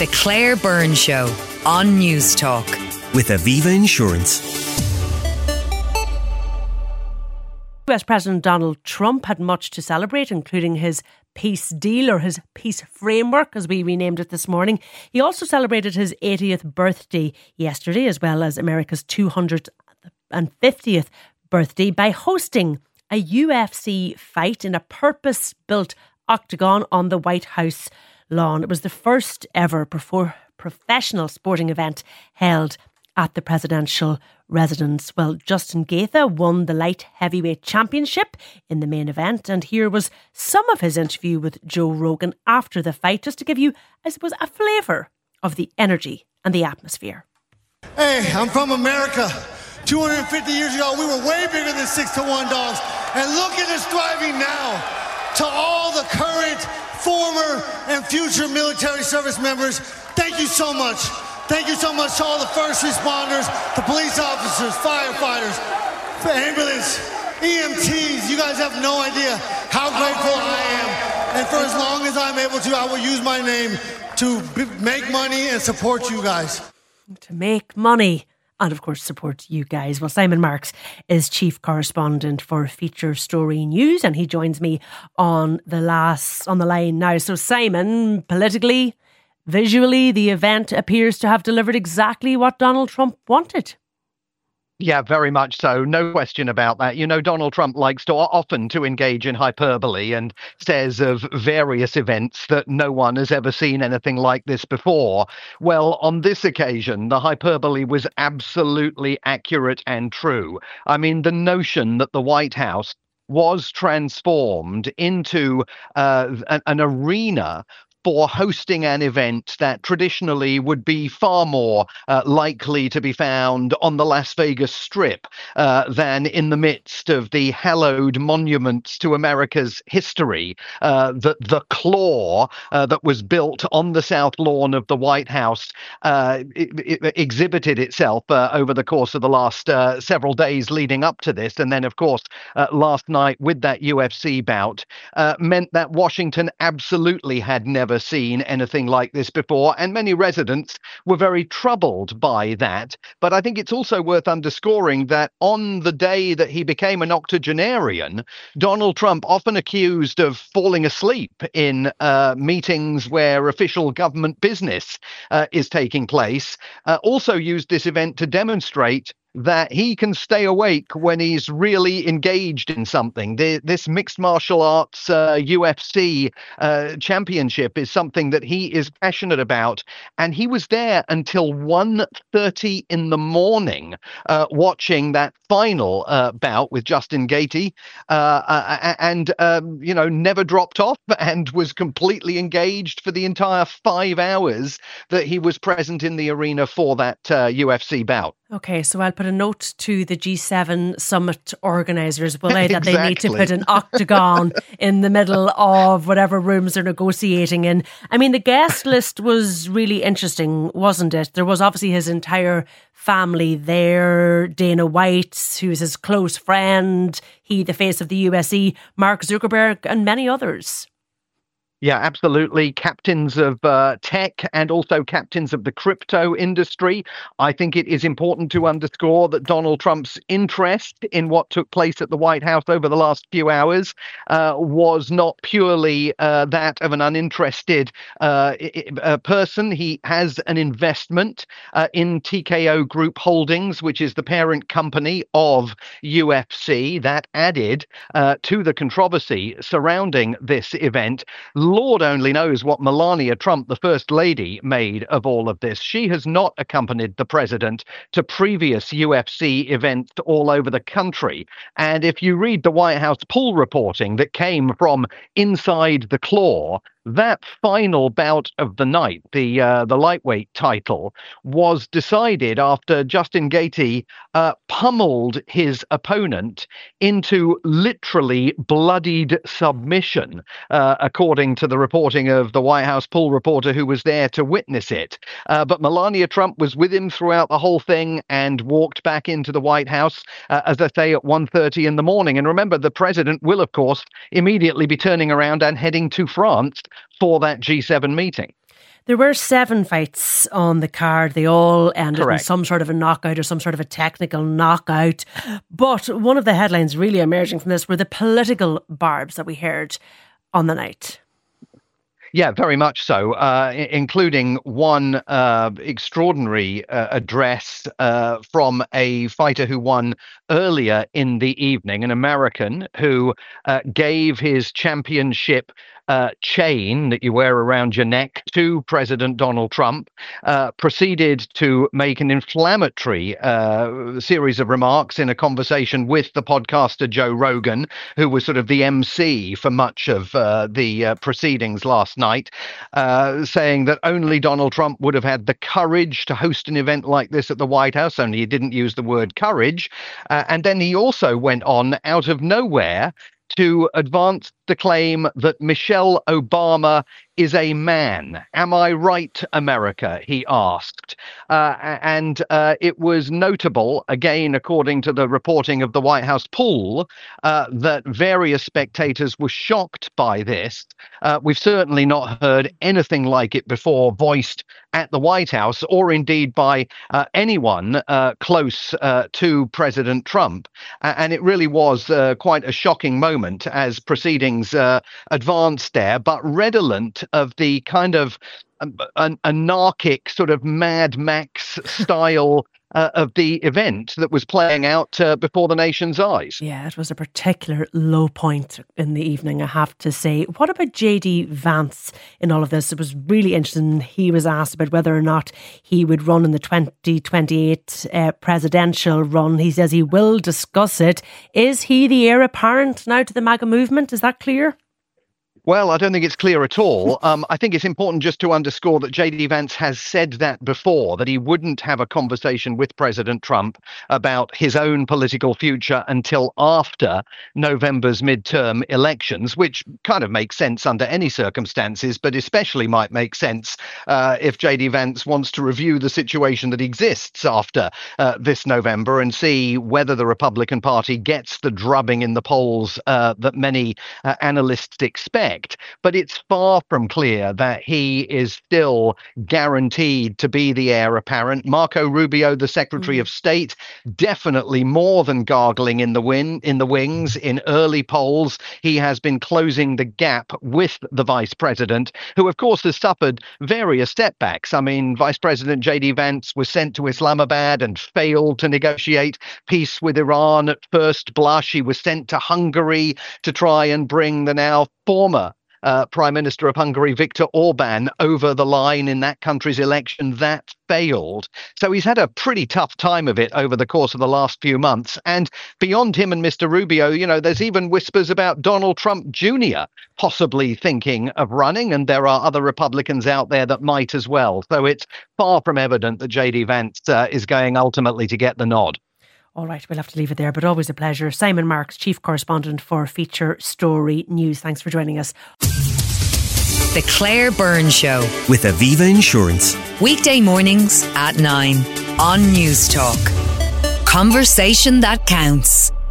The Claire Byrne Show on News Talk. With Aviva Insurance. US President Donald Trump had much to celebrate, including his peace deal, or his peace framework, as we renamed it this morning. He also celebrated his 80th birthday yesterday, as well as America's 250th birthday, by hosting a UFC fight in a purpose-built octagon on the White House lawn. It was the first ever professional sporting event held at the presidential residence. Well, Justin Gaethje won the light heavyweight championship in the main event, and here was some of his interview with Joe Rogan after the fight, just to give you, I suppose, a flavour of the energy and the atmosphere. Hey, I'm from America. 250 years ago, we were way bigger than 6-1 dogs. And look at us thriving now. To all the current, former, and future military service members, thank you so much. Thank you so much to all the first responders, the police officers, firefighters, ambulance, EMTs. You guys have no idea how grateful I am. And for as long as I'm able to, I will use my name to make money and support you guys. To make money and, of course, support you guys. Well, Simon Marks is chief correspondent for Feature Story News, and he joins me on the line now. So, Simon, politically, visually, the event appears to have delivered exactly what Donald Trump wanted. Yeah, very much so. No question about that. You know, Donald Trump likes to often to engage in hyperbole and says of various events that no one has ever seen anything like this before. Well, on this occasion, the hyperbole was absolutely accurate and true. I mean, the notion that the White House was transformed into an arena for hosting an event that traditionally would be far more likely to be found on the Las Vegas Strip than in the midst of the hallowed monuments to America's history. The claw that was built on the South Lawn of the White House it exhibited itself over the course of the last several days leading up to this. And then, of course, last night with that UFC bout meant that Washington absolutely had never seen anything like this before, and many residents were very troubled by that. But I think it's also worth underscoring that on the day that he became an octogenarian, Donald Trump, often accused of falling asleep in meetings where official government business is taking place, also used this event to demonstrate that he can stay awake when he's really engaged in something. This mixed martial arts UFC championship is something that he is passionate about. And he was there until 1:30 in the morning watching that final bout with Justin Gaethje and never dropped off and was completely engaged for the entire 5 hours that he was present in the arena for that UFC bout. Okay, so I'll put a note to the G7 summit organisers, will I, that they need to put an octagon in the middle of whatever rooms they're negotiating in. I mean, the guest list was really interesting, wasn't it? There was obviously his entire family there. Dana White, who's his close friend, he, the face of the USE, Mark Zuckerberg, and many others. Yeah, absolutely. Captains of tech and also captains of the crypto industry. I think it is important to underscore that Donald Trump's interest in what took place at the White House over the last few hours was not purely that of an uninterested person. He has an investment in TKO Group Holdings, which is the parent company of UFC. That added to the controversy surrounding this event. Lord only knows what Melania Trump, the First Lady, made of all of this. She has not accompanied the president to previous UFC events all over the country. And if you read the White House poll reporting that came from inside the claw, that final bout of the night, the lightweight title, was decided after Justin Gaethje pummeled his opponent into literally bloodied submission, according to the reporting of the White House poll reporter who was there to witness it. But Melania Trump was with him throughout the whole thing and walked back into the White House, as I say, at 1:30 in the morning. And remember, the president will, of course, immediately be turning around and heading to France for that G7 meeting. There were 7 fights on the card. They all ended Correct. in some sort of a knockout or some sort of a technical knockout. But one of the headlines really emerging from this were the political barbs that we heard on the night. Yeah, very much so, including one extraordinary address from a fighter who won earlier in the evening, an American who gave his championship chain that you wear around your neck to President Donald Trump, proceeded to make an inflammatory series of remarks in a conversation with the podcaster Joe Rogan, who was sort of the MC for much of the proceedings last night, saying that only Donald Trump would have had the courage to host an event like this at the White House, only he didn't use the word courage. And then he also went on out of nowhere to advance the claim that Michelle Obama is a man. Am I right, America? He asked. And it was notable, again, according to the reporting of the White House pool, that various spectators were shocked by this. We've certainly not heard anything like it before voiced at the White House, or indeed by anyone close to President Trump. And it really was quite a shocking moment as proceedings advanced there, but redolent of the kind of anarchic sort of Mad Max style of the event that was playing out before the nation's eyes. Yeah, it was a particular low point in the evening, I have to say. What about JD Vance in all of this? It was really interesting. He was asked about whether or not he would run in the 2028 presidential run. He says he will discuss it. Is he the heir apparent now to the MAGA movement? Is that clear? Well, I don't think it's clear at all. I think it's important just to underscore that JD Vance has said that before, that he wouldn't have a conversation with President Trump about his own political future until after November's midterm elections, which kind of makes sense under any circumstances, but especially might make sense if JD Vance wants to review the situation that exists after this November and see whether the Republican Party gets the drubbing in the polls that many analysts expect. But it's far from clear that he is still guaranteed to be the heir apparent. Marco Rubio, the Secretary of State, definitely more than gargling in the wings in early polls. He has been closing the gap with the Vice President, who, of course, has suffered various setbacks. I mean, Vice President JD Vance was sent to Islamabad and failed to negotiate peace with Iran at first blush. He was sent to Hungary to try and bring the now former Prime Minister of Hungary, Viktor Orban, over the line in that country's election. That failed. So he's had a pretty tough time of it over the course of the last few months. And beyond him and Mr. Rubio, you know, there's even whispers about Donald Trump Jr. possibly thinking of running. And there are other Republicans out there that might as well. So it's far from evident that JD Vance is going ultimately to get the nod. All right, we'll have to leave it there, but always a pleasure. Simon Marks, Chief Correspondent for Feature Story News. Thanks for joining us. The Claire Byrne Show. With Aviva Insurance. Weekday mornings at 9 on News Talk. Conversation that counts.